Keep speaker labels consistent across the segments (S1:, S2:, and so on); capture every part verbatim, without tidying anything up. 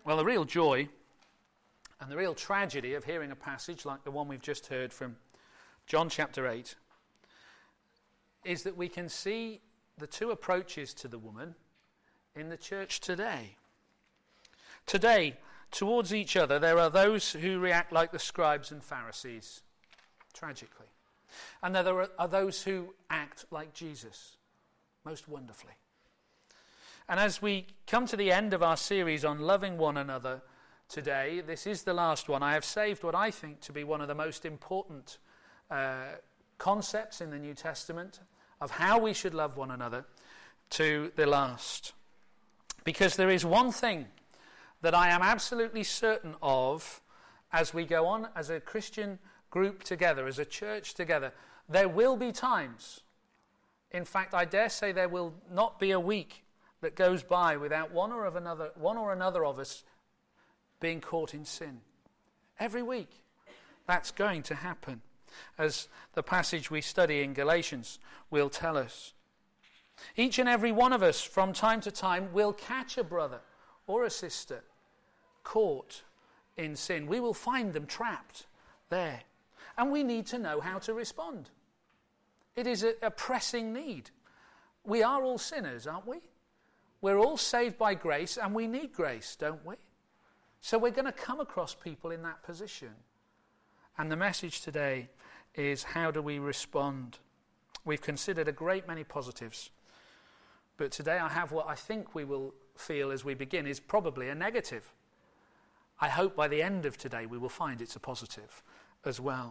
S1: Well, the real joy and the real tragedy of hearing a passage like the one we've just heard from John chapter eight is that we can see the two approaches to the woman in the church today. Today, towards each other, there are those who react like the scribes and Pharisees, tragically. And there are, are those who act like Jesus, most wonderfully. And as we come to the end of our series on loving one another today, this is the last one. I have saved what I think to be one of the most important uh, concepts in the New Testament of how we should love one another to the last. Because there is one thing that I am absolutely certain of as we go on as a Christian group together, as a church together. There will be times, in fact, I dare say there will not be a week that goes by without one or of another, one or another of us being caught in sin. Every week, that's going to happen, as the passage we study in Galatians will tell us. Each and every one of us, from time to time, will catch a brother or a sister caught in sin. We will find them trapped there. And we need to know how to respond. It is a, a pressing need. We are all sinners, aren't we? We're all saved by grace, and we need grace, don't we? So we're going to come across people in that position. And the message today is, how do we respond? We've considered a great many positives. But today I have what I think we will feel as we begin is probably a negative. I hope by the end of today we will find it's a positive as well.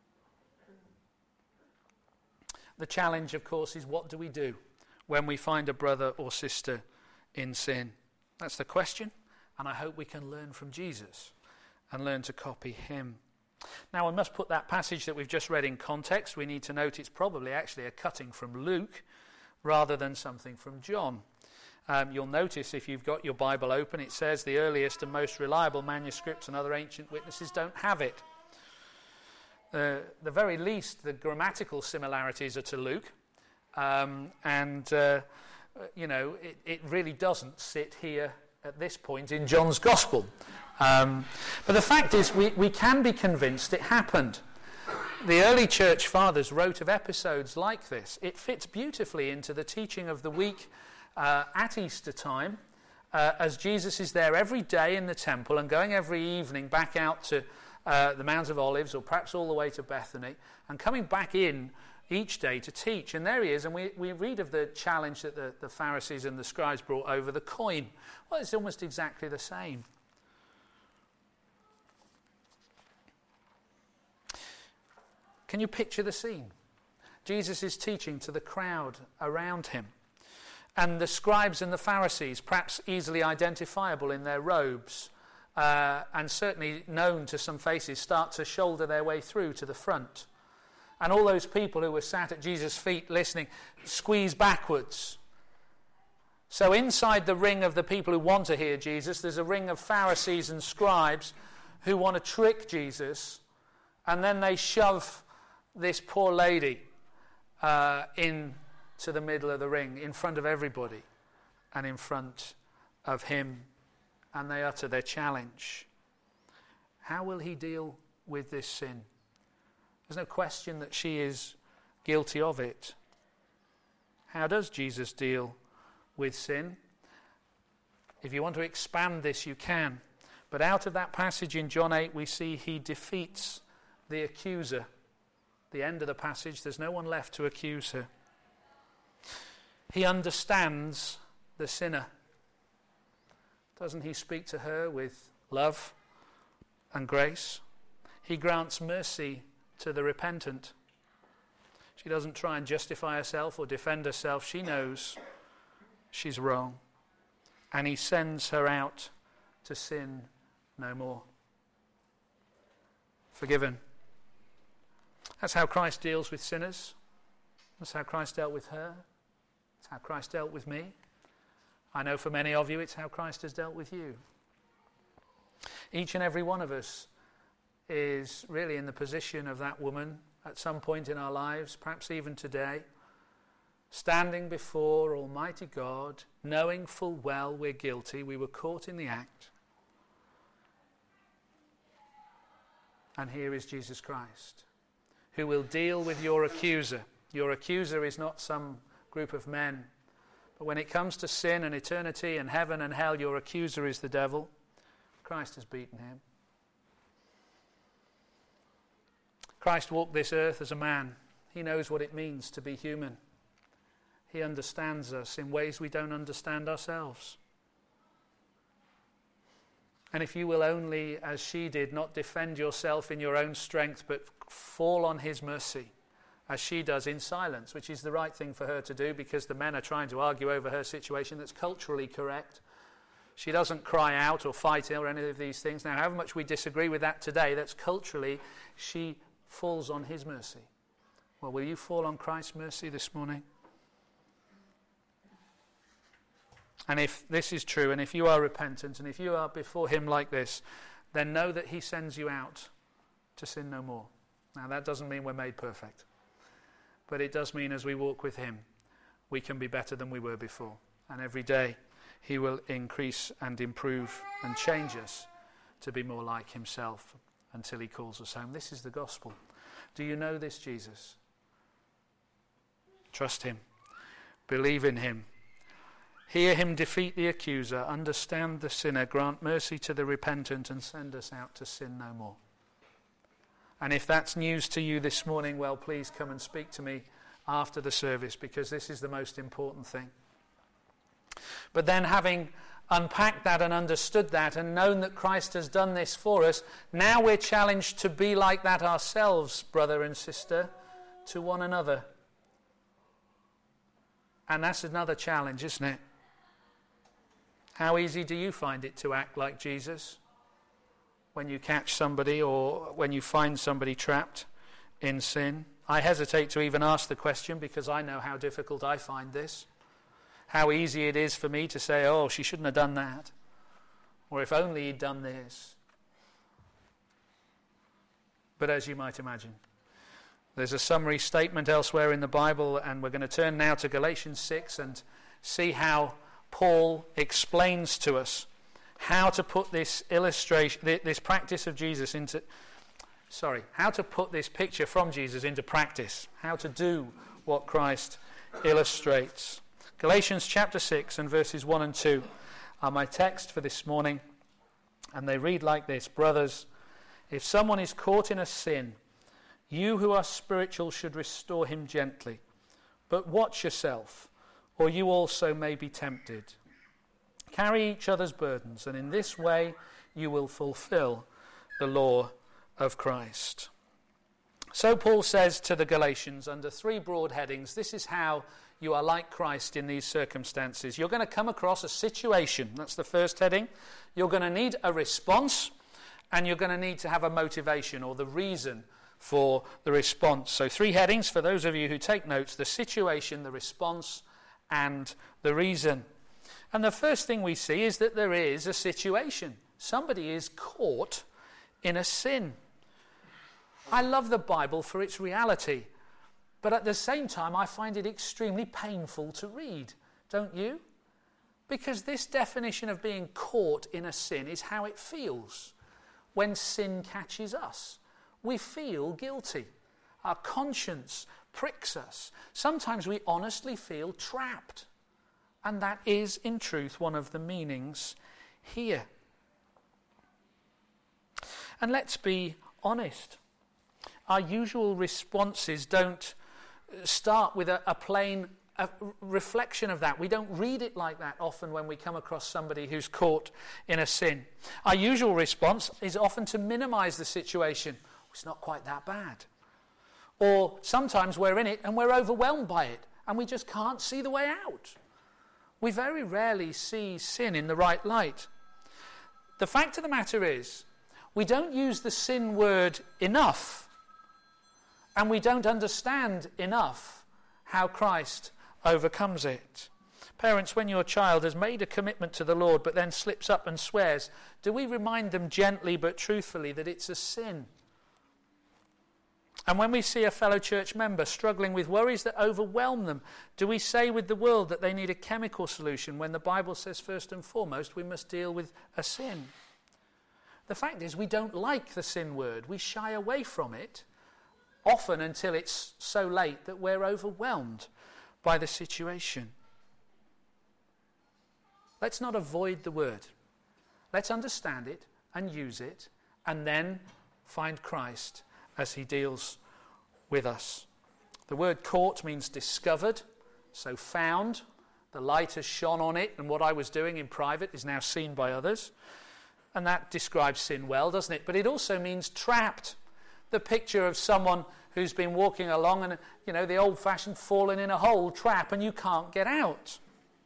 S1: The challenge, of course, is what do we do when we find a brother or sister in sin? That's the question, and I hope we can learn from Jesus and learn to copy him. Now, I must put that passage that we've just read in context. We need to note it's probably actually a cutting from Luke rather than something from John. Um, you'll notice if you've got your Bible open, it says the earliest and most reliable manuscripts and other ancient witnesses don't have it. Uh, the very least, the grammatical similarities are to Luke, um, and uh, you know, it, it really doesn't sit here at this point in John's Gospel. Um, but the fact is, we, we can be convinced it happened. The early church fathers wrote of episodes like this. It fits beautifully into the teaching of the week uh, at Easter time, uh, as Jesus is there every day in the temple and going every evening back out to uh, the Mount of Olives, or perhaps all the way to Bethany, and coming back in each day to teach. And there he is, and we, we read of the challenge that the, the Pharisees and the scribes brought over the coin. Well, it's almost exactly the same. Can you picture the scene? Jesus is teaching to the crowd around him. And the scribes and the Pharisees, perhaps easily identifiable in their robes, uh, and certainly known to some faces, start to shoulder their way through to the front. And all those people who were sat at Jesus' feet listening squeeze backwards. So inside the ring of the people who want to hear Jesus, there's a ring of Pharisees and scribes who want to trick Jesus, and then they shove this poor lady uh, into the middle of the ring, in front of everybody and in front of him, and they utter their challenge. How will he deal with this sin? There's no question that she is guilty of it. How does Jesus deal with sin? If you want to expand this, you can. But out of that passage in John eight, we see he defeats the accuser. The end of the passage, there's no one left to accuse her. He understands the sinner. Doesn't he speak to her with love and grace? He grants mercy to the repentant. She doesn't try and justify herself or defend herself. She knows she's wrong. And he sends her out to sin no more. Forgiven. That's how Christ deals with sinners. That's how Christ dealt with her. That's how Christ dealt with me. I know for many of you it's how Christ has dealt with you. Each and every one of us is really in the position of that woman at some point in our lives, perhaps even today, standing before Almighty God, knowing full well we're guilty, we were caught in the act, And here is Jesus Christ, who will deal with your accuser. Your accuser is not some group of men. But when it comes to sin and eternity and heaven and hell, your accuser is the devil. Christ has beaten him. Christ walked this earth as a man. He knows what it means to be human. He understands us in ways we don't understand ourselves. And if you will only, as she did, not defend yourself in your own strength, but fall on his mercy, as she does in silence, which is the right thing for her to do because the men are trying to argue over her situation that's culturally correct. She doesn't cry out or fight or any of these things. Now, however much we disagree with that today, that's culturally, she falls on his mercy. Well, will you fall on Christ's mercy this morning? And if this is true, and if you are repentant, and if you are before him like this, then know that he sends you out to sin no more. Now, that doesn't mean we're made perfect. But it does mean as we walk with him, we can be better than we were before. And every day, he will increase and improve and change us to be more like himself until he calls us home. This is the gospel. Do you know this Jesus? Trust him. Believe in him. Hear him defeat the accuser. Understand the sinner. Grant mercy to the repentant and send us out to sin no more. And if that's news to you this morning, well, please come and speak to me after the service, because this is the most important thing. But then, having unpacked that and understood that and known that Christ has done this for us, now we're challenged to be like that ourselves, brother and sister, to one another. And that's another challenge, isn't it? How easy do you find it to act like Jesus when you catch somebody or when you find somebody trapped in sin? I hesitate to even ask the question because I know how difficult I find this. How easy it is for me to say, oh, she shouldn't have done that. Or if only he'd done this. But as you might imagine, there's a summary statement elsewhere in the Bible, and we're going to turn now to Galatians six and see how Paul explains to us how to put this illustration, this practice of Jesus into, sorry, how to put this picture from Jesus into practice, how to do what Christ illustrates. Galatians chapter six and verses one and two are my text for this morning, and they read like this: Brothers, if someone is caught in a sin, you who are spiritual should restore him gently. But watch yourself, or you also may be tempted. Carry each other's burdens, and in this way you will fulfill the law of Christ. So Paul says to the Galatians under three broad headings, this is how you are like Christ in these circumstances. You're going to come across a situation. That's the first heading. You're going to need a response, and you're going to need to have a motivation or the reason for the response. So three headings for those of you who take notes: the situation, the response, and the reason. And the first thing we see is that there is a situation. Somebody is caught in a sin. I love the Bible for its reality, but at the same time I find it extremely painful to read, don't you? Because this definition of being caught in a sin is how it feels when sin catches us. We feel guilty. Our conscience pricks us. Sometimes we honestly feel trapped. And that is, in truth, one of the meanings here. And let's be honest. Our usual responses don't start with a, a plain a reflection of that. We don't read it like that often when we come across somebody who's caught in a sin. Our usual response is often to minimize the situation. It's not quite that bad. Or sometimes we're in it and we're overwhelmed by it and we just can't see the way out. We very rarely see sin in the right light. The fact of the matter is, we don't use the sin word enough, and we don't understand enough how Christ overcomes it. Parents, when your child has made a commitment to the Lord but then slips up and swears, do we remind them gently but truthfully that it's a sin? And when we see a fellow church member struggling with worries that overwhelm them, do we say with the world that they need a chemical solution when the Bible says first and foremost we must deal with a sin? The fact is, we don't like the sin word. We shy away from it, often until it's so late that we're overwhelmed by the situation. Let's not avoid the word. Let's understand it and use it, and then find Christ as he deals with us. The word caught means discovered, so found. The light has shone on it, and what I was doing in private is now seen by others. And that describes sin well, doesn't it? But it also means trapped. The picture of someone who's been walking along and, you know, the old-fashioned fallen in a hole trap, and you can't get out.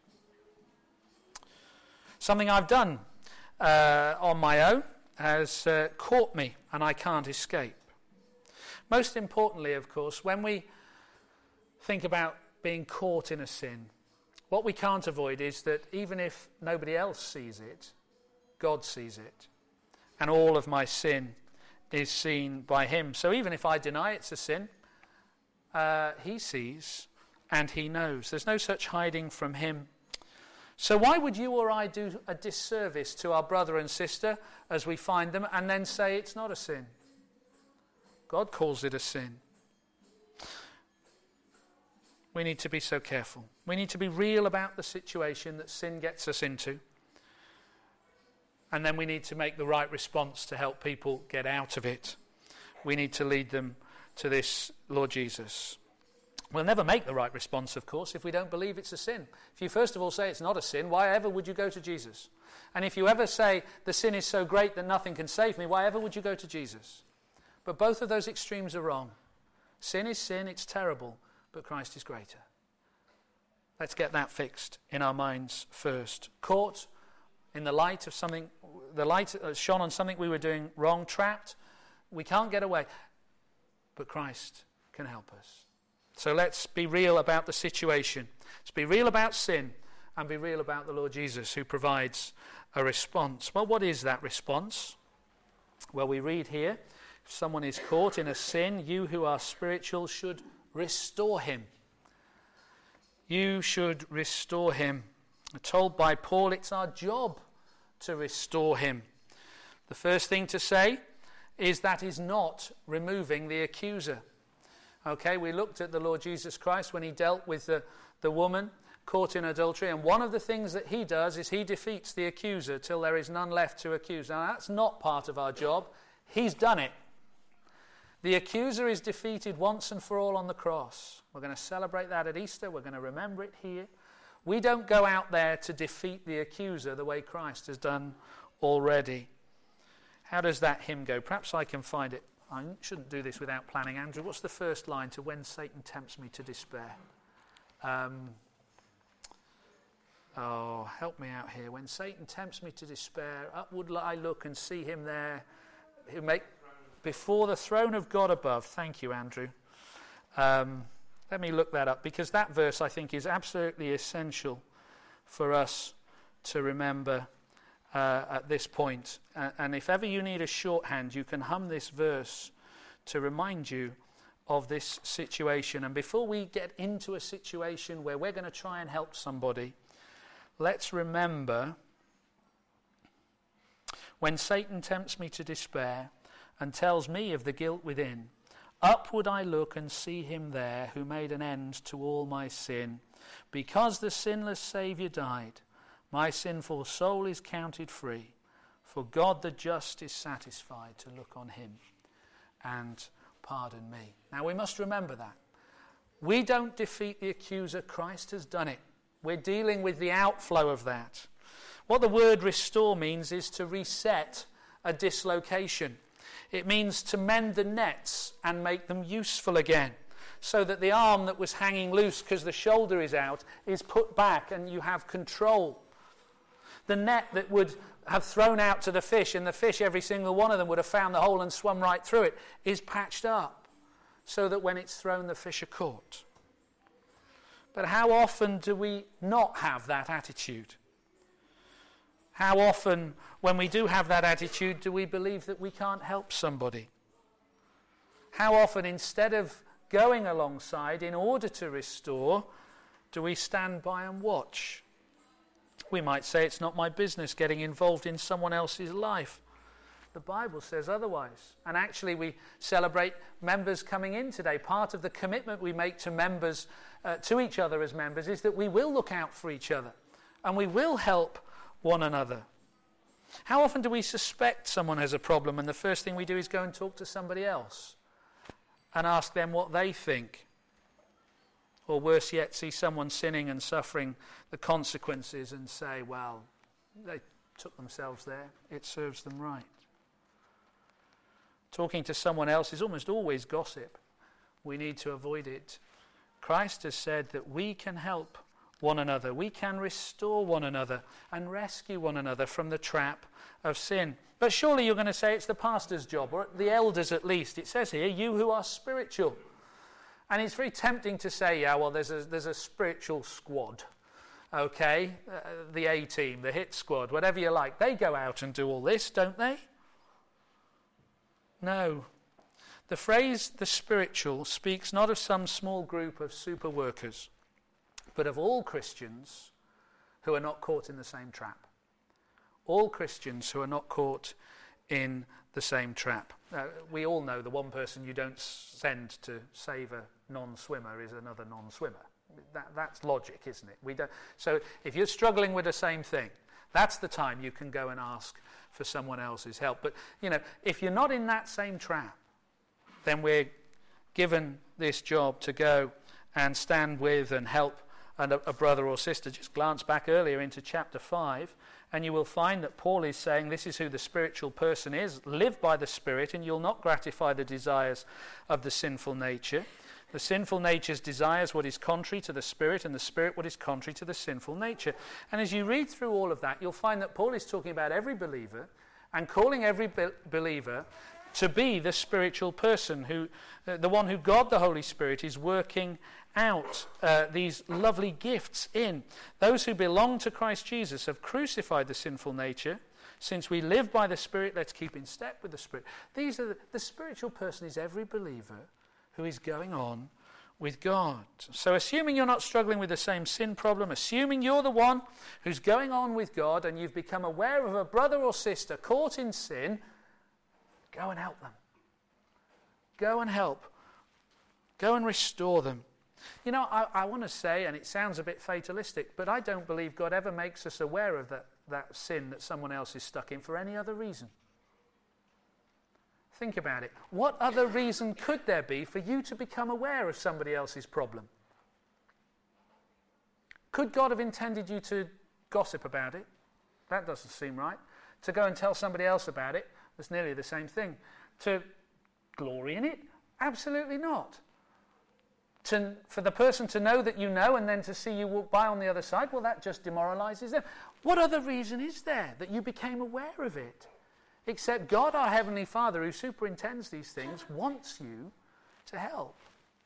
S1: Something I've done uh, on my own has uh, caught me, and I can't escape. Most importantly, of course, when we think about being caught in a sin, what we can't avoid is that even if nobody else sees it, God sees it. And all of my sin is seen by him. So even if I deny it's a sin, uh, he sees and he knows. There's no such hiding from him. So why would you or I do a disservice to our brother and sister as we find them and then say it's not a sin? God calls it a sin. We need to be so careful. We need to be real about the situation that sin gets us into. And then we need to make the right response to help people get out of it. We need to lead them to this Lord Jesus. We'll never make the right response, of course, if we don't believe it's a sin. If you first of all say it's not a sin, why ever would you go to Jesus? And if you ever say the sin is so great that nothing can save me, why ever would you go to Jesus? But both of those extremes are wrong. Sin is sin, it's terrible, but Christ is greater. Let's get that fixed in our minds first. Caught in the light of something, the light shone on something we were doing wrong, trapped. We can't get away, but Christ can help us. So let's be real about the situation. Let's be real about sin and be real about the Lord Jesus who provides a response. Well, what is that response? Well, we read here, if someone is caught in a sin, you who are spiritual should restore him. You should restore him. We're told by Paul it's our job to restore him. The first thing to say is that is not removing the accuser. Okay, we looked at the Lord Jesus Christ when he dealt with the, the woman caught in adultery, and one of the things that he does is he defeats the accuser till there is none left to accuse. Now that's not part of our job. He's done it. The accuser is defeated once and for all on the cross. We're going to celebrate that at Easter. We're going to remember it here. We don't go out there to defeat the accuser the way Christ has done already. How does that hymn go? Perhaps I can find it. I shouldn't do this without planning. Andrew, what's the first line to When Satan Tempts Me to Despair? Um, oh, help me out here. When Satan tempts me to despair, upward I look and see him there. He'll make before the throne of God above. Thank you, Andrew. Um, let me look that up, because that verse, I think, is absolutely essential for us to remember uh, at this point. Uh, and if ever you need a shorthand, you can hum this verse to remind you of this situation. And before we get into a situation where we're going to try and help somebody, let's remember, when Satan tempts me to despair and tells me of the guilt within, upward I look and see him there who made an end to all my sin. Because the sinless Saviour died, my sinful soul is counted free. For God the just is satisfied to look on him and pardon me. Now we must remember that. We don't defeat the accuser, Christ has done it. We're dealing with the outflow of that. What the word restore means is to reset a dislocation. It means to mend the nets and make them useful again, so that the arm that was hanging loose because the shoulder is out is put back and you have control. The net that would have thrown out to the fish, and the fish, every single one of them, would have found the hole and swum right through it, is patched up so that when it's thrown, the fish are caught. But how often do we not have that attitude? How often, when we do have that attitude, do we believe that we can't help somebody? How often, instead of going alongside in order to restore, do we stand by and watch? We might say it's not my business getting involved in someone else's life. The Bible says otherwise. And actually we celebrate members coming in today. Part of the commitment we make to members, uh, to each other as members, is that we will look out for each other and we will help one another. How often do we suspect someone has a problem and the first thing we do is go and talk to somebody else and ask them what they think? Or worse yet, see someone sinning and suffering the consequences and say, well, they took themselves there, it serves them right. Talking to someone else is almost always gossip. We need to avoid it. Christ has said that we can help one another. We can restore one another and rescue one another from the trap of sin. But surely you're going to say it's the pastor's job, or the elders at least. It says here, you who are spiritual. And it's very tempting to say, yeah, well, there's a, there's a spiritual squad. Okay, uh, the A-team, the hit squad, whatever you like. They go out and do all this, don't they? No. The phrase the spiritual speaks not of some small group of super workers, but of all Christians who are not caught in the same trap. All Christians who are not caught in the same trap. Uh, we all know the one person you don't send to save a non-swimmer is another non-swimmer. That, that's logic, isn't it? We don't, so if you're struggling with the same thing, that's the time you can go and ask for someone else's help. But, you know, if you're not in that same trap, then we're given this job to go and stand with and help and a, a brother or sister. Just glance back earlier into chapter five, and you will find that Paul is saying this is who the spiritual person is. Live by the Spirit, and you'll not gratify the desires of the sinful nature. The sinful nature desires what is contrary to the Spirit, and the Spirit what is contrary to the sinful nature. And as you read through all of that, you'll find that Paul is talking about every believer and calling every be- believer to be the spiritual person, who, uh, the one who God the Holy Spirit is working out uh, these lovely gifts in. Those who belong to Christ Jesus have crucified the sinful nature. Since we live by the Spirit, let's keep in step with the Spirit. These are the, the spiritual person is every believer who is going on with God. So assuming you're not struggling with the same sin problem, assuming you're the one who's going on with God and you've become aware of a brother or sister caught in sin, go and help them. Go and help. Go and restore them. You know, I, I want to say, and it sounds a bit fatalistic, but I don't believe God ever makes us aware of that, that sin that someone else is stuck in for any other reason. Think about it. What other reason could there be for you to become aware of somebody else's problem? Could God have intended you to gossip about it? That doesn't seem right. To go and tell somebody else about it, that's nearly the same thing. To glory in it? Absolutely not. To, for the person to know that you know and then to see you walk by on the other side, well, that just demoralizes them. What other reason is there that you became aware of it? Except God, our Heavenly Father, who superintends these things, wants you to help.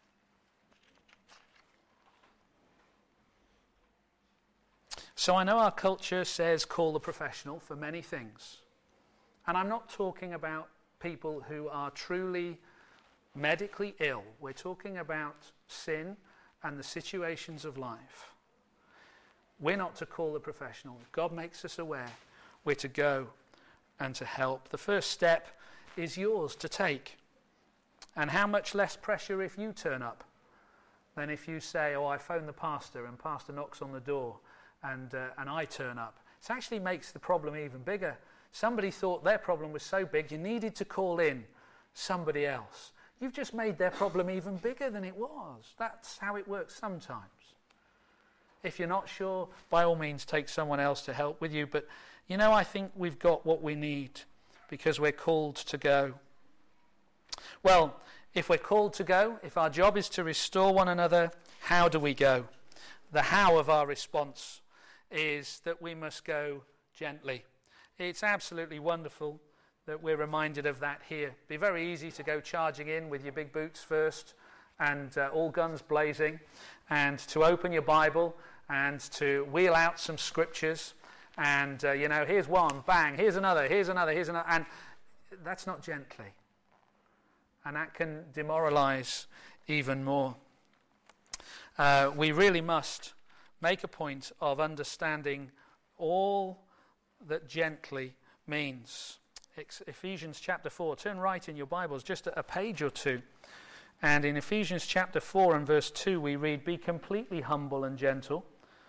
S1: So I know our culture says call the professional for many things. And I'm not talking about people who are truly medically ill. We're talking about sin and the situations of life. We're not to call the professional. God makes us aware. We're to go and to help. The first step is yours to take. And how much less pressure if you turn up than if you say, oh, I phone the pastor and pastor knocks on the door and, uh, and I turn up. It actually makes the problem even bigger. Somebody thought their problem was so big you needed to call in somebody else. You've just made their problem even bigger than it was. That's how it works sometimes. If you're not sure, by all means take someone else to help with you. But, you know, I think we've got what we need because we're called to go. Well, if we're called to go, if our job is to restore one another, how do we go? The how of our response is that we must go gently. It's absolutely wonderful that we're reminded of that here. It'd be very easy to go charging in with your big boots first and uh, all guns blazing, and to open your Bible and to wheel out some scriptures and, uh, you know, here's one, bang, here's another, here's another, here's another. And that's not gently. And that can demoralize even more. Uh, we really must make a point of understanding all that gently means. Ephesians chapter four. Turn right in your Bibles, just a page or two. And in Ephesians chapter four and verse two we read, "Be completely humble and gentle.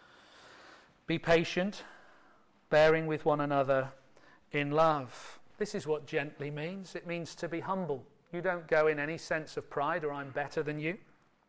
S1: Be patient, bearing with one another in love." This is what gently means. It means to be humble. You don't go in any sense of pride or I'm better than you.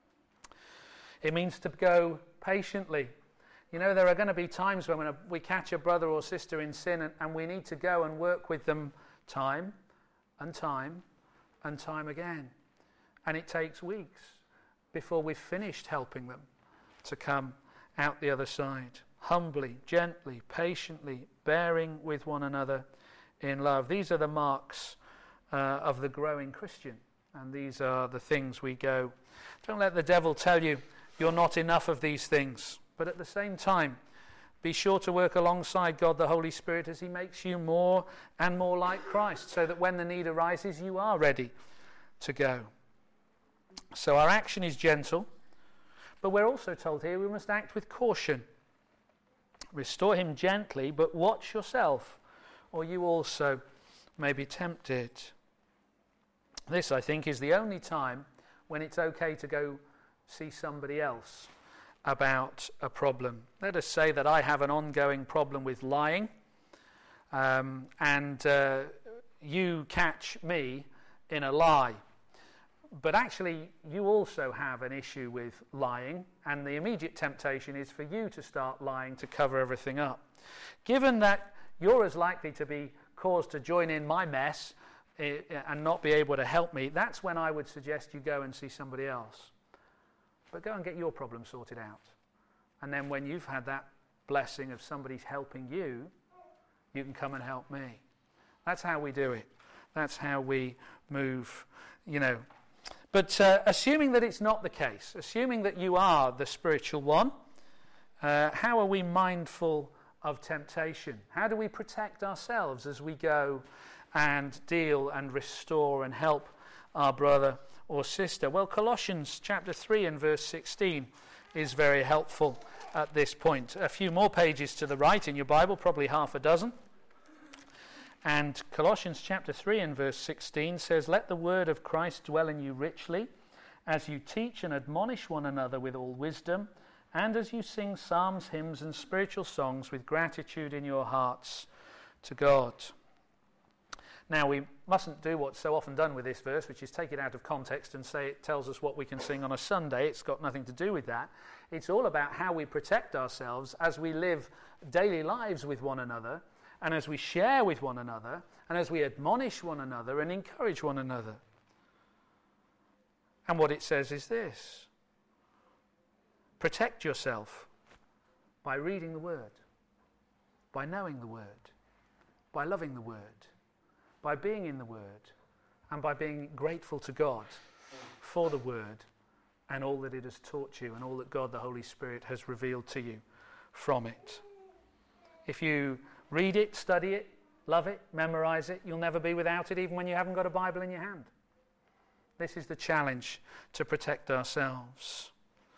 S1: It means to go patiently. You know, there are going to be times when we catch a brother or sister in sin and, and we need to go and work with them time and time and time again. And it takes weeks before we've finished helping them to come out the other side. Humbly, gently, patiently, bearing with one another in love. These are the marks uh, of the growing Christian. And these are the things we go. Don't let the devil tell you you're not enough of these things. But at the same time, be sure to work alongside God the Holy Spirit as he makes you more and more like Christ, so that when the need arises, you are ready to go. So our action is gentle, but we're also told here we must act with caution. Restore him gently, but watch yourself, or you also may be tempted. This, I think, is the only time when it's okay to go see somebody else about a problem. Let us say that I have an ongoing problem with lying, um, and uh, you catch me in a lie. But actually, you also have an issue with lying, and the immediate temptation is for you to start lying to cover everything up. Given that you're as likely to be caused to join in my mess uh, and not be able to help me, that's when I would suggest you go and see somebody else. But go and get your problem sorted out. And then when you've had that blessing of somebody helping you, you can come and help me. That's how we do it. That's how we move, you know. But uh, assuming that it's not the case, assuming that you are the spiritual one, uh, how are we mindful of temptation? How do we protect ourselves as we go and deal and restore and help our brother or sister? Well, Colossians chapter three and verse sixteen is very helpful at this point. A few more pages to the right in your Bible, probably half a dozen. And Colossians chapter three and verse sixteen says, "Let the word of Christ dwell in you richly, as you teach and admonish one another with all wisdom, and as you sing psalms, hymns, and spiritual songs with gratitude in your hearts to God." Now, we mustn't do what's so often done with this verse, which is take it out of context and say it tells us what we can sing on a Sunday. It's got nothing to do with that. It's all about how we protect ourselves as we live daily lives with one another, and as we share with one another, and as we admonish one another and encourage one another. And what it says is this: protect yourself by reading the Word, by knowing the Word, by loving the Word, by being in the Word, and by being grateful to God for the Word and all that it has taught you and all that God the Holy Spirit has revealed to you from it. If you read it, study it, love it, memorize it, you'll never be without it, even when you haven't got a Bible in your hand. This is the challenge to protect ourselves.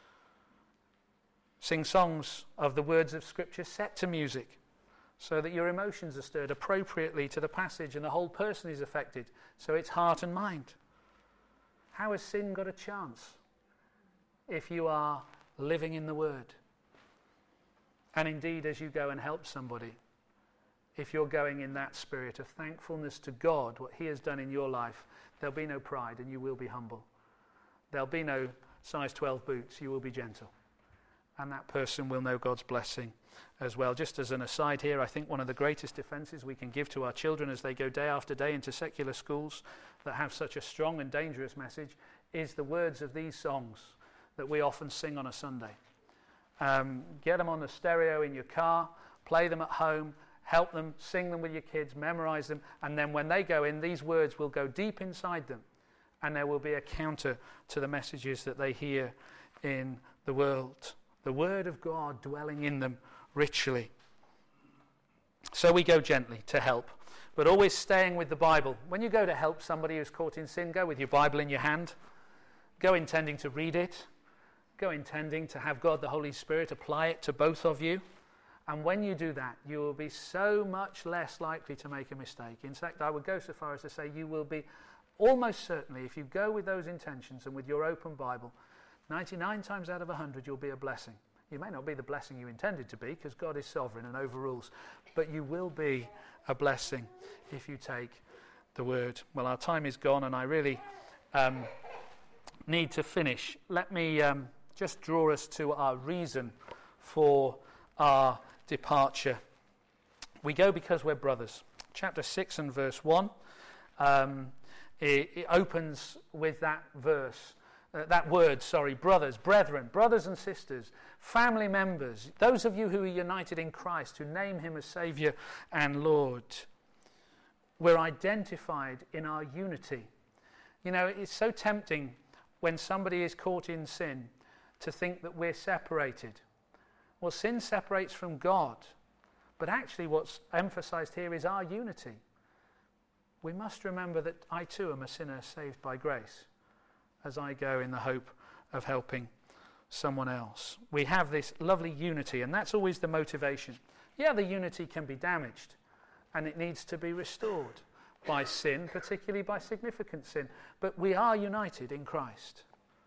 S1: Sing songs of the words of Scripture set to music, so that your emotions are stirred appropriately to the passage and the whole person is affected, so it's heart and mind. How has sin got a chance if you are living in the Word? And indeed, as you go and help somebody, if you're going in that spirit of thankfulness to God, what he has done in your life, there'll be no pride and you will be humble. There'll be no size twelve boots, you will be gentle. And that person will know God's blessing as well. Just as an aside here, I think one of the greatest defences we can give to our children as they go day after day into secular schools that have such a strong and dangerous message is the words of these songs that we often sing on a Sunday. Um, get them on the stereo in your car, play them at home, help them, sing them with your kids, memorize them, and then when they go in, these words will go deep inside them, and there will be a counter to the messages that they hear in the world. The Word of God dwelling in them richly. So we go gently to help, but always staying with the Bible. When you go to help somebody who's caught in sin, go with your Bible in your hand. Go intending to read it. Go intending to have God the Holy Spirit apply it to both of you. And when you do that, you will be so much less likely to make a mistake. In fact, I would go so far as to say you will be almost certainly, if you go with those intentions and with your open Bible, ninety-nine times out of one hundred you'll be a blessing. You may not be the blessing you intended to be, because God is sovereign and overrules, but you will be a blessing if you take the word. Well, our time is gone, and I really um, need to finish. Let me um, just draw us to our reason for our departure. We go because we're brothers. Chapter six and verse one, um, it, it opens with that verse, uh, that word, sorry, brothers, brethren, brothers and sisters, family members, those of you who are united in Christ, who name him as Saviour and Lord. We're identified in our unity. You know, it's so tempting when somebody is caught in sin to think that we're separated. Well, sin separates from God, but actually what's emphasized here is our unity. We must remember that I too am a sinner saved by grace as I go in the hope of helping someone else. We have this lovely unity, and that's always the motivation. Yeah, the unity can be damaged, and it needs to be restored by sin, particularly by significant sin. But we are united in Christ,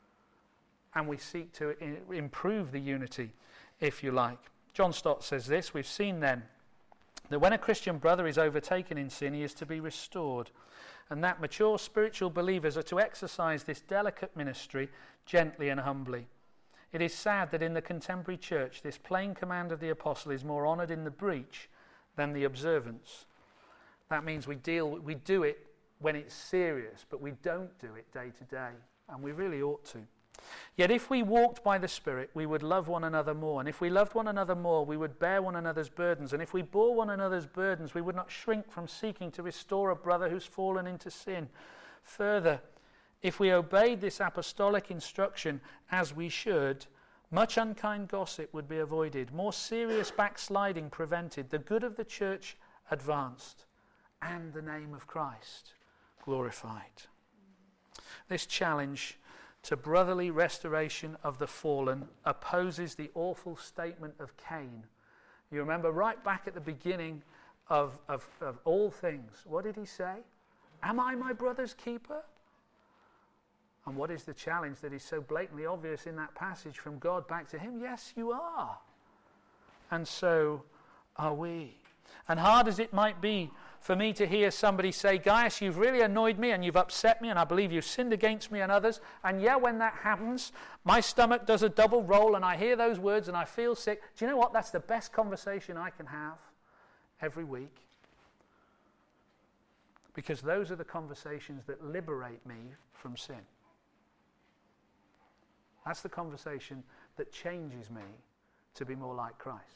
S1: and we seek to I- improve the unity, if you like. John Stott says this: we've seen then that when a Christian brother is overtaken in sin, he is to be restored, and that mature spiritual believers are to exercise this delicate ministry gently and humbly. It is sad that in the contemporary church this plain command of the apostle is more honoured in the breach than the observance. That means we deal, we do it when it's serious, but we don't do it day to day, and we really ought to. Yet if we walked by the Spirit, we would love one another more. And if we loved one another more, we would bear one another's burdens. And if we bore one another's burdens, we would not shrink from seeking to restore a brother who's fallen into sin. Further, if we obeyed this apostolic instruction as we should, much unkind gossip would be avoided, more serious backsliding prevented, the good of the church advanced, and the name of Christ glorified. This challenge to brotherly restoration of the fallen opposes the awful statement of Cain. You remember right back at the beginning of, of, of all things, what did he say? Am I my brother's keeper? And what is the challenge that is so blatantly obvious in that passage from God back to him? Yes, you are. And so are we. And hard as it might be for me to hear somebody say, Gaius, you've really annoyed me and you've upset me and I believe you've sinned against me and others. And yeah, when that happens, my stomach does a double roll and I hear those words and I feel sick. Do you know what? That's the best conversation I can have every week. Because those are the conversations that liberate me from sin. That's the conversation that changes me to be more like Christ.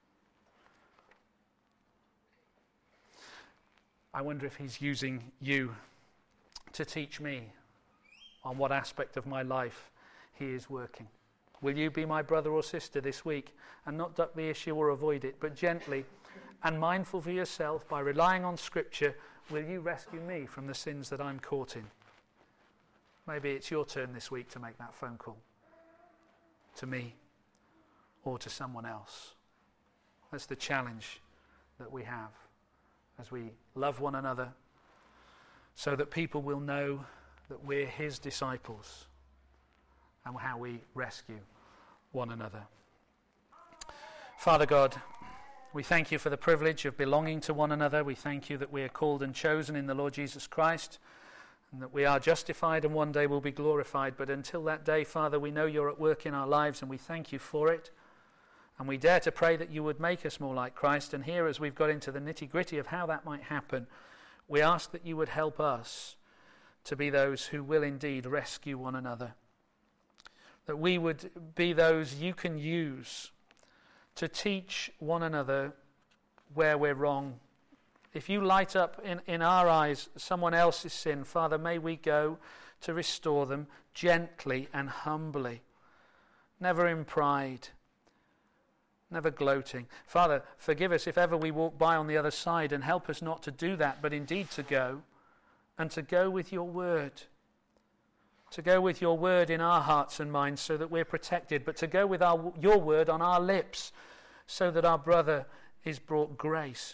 S1: I wonder if he's using you to teach me on what aspect of my life he is working. Will you be my brother or sister this week and not duck the issue or avoid it, but gently and mindful for yourself by relying on Scripture, will you rescue me from the sins that I'm caught in? Maybe it's your turn this week to make that phone call to me or to someone else. That's the challenge that we have as we love one another, so that people will know that we're his disciples and how we rescue one another. Father God, we thank you for the privilege of belonging to one another. We thank you that we are called and chosen in the Lord Jesus Christ, and that we are justified and one day will be glorified. But until that day, Father, we know you're at work in our lives and we thank you for it. And we dare to pray that you would make us more like Christ. And here, as we've got into the nitty-gritty of how that might happen, we ask that you would help us to be those who will indeed rescue one another. That we would be those you can use to teach one another where we're wrong. If you light up in, in our eyes someone else's sin, Father, may we go to restore them gently and humbly, never in pride, never gloating. Father, forgive us if ever we walk by on the other side, and help us not to do that, but indeed to go, and to go with your word. To go with your word in our hearts and minds so that we're protected, but to go with our, your word on our lips so that our brother is brought grace.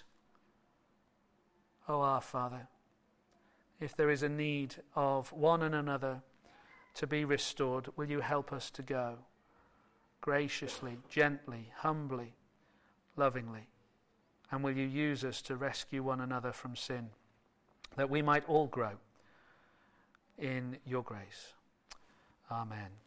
S1: O our Father, if there is a need of one and another to be restored, will you help us to go graciously, gently, humbly, lovingly, and will you use us to rescue one another from sin, that we might all grow in your grace. Amen.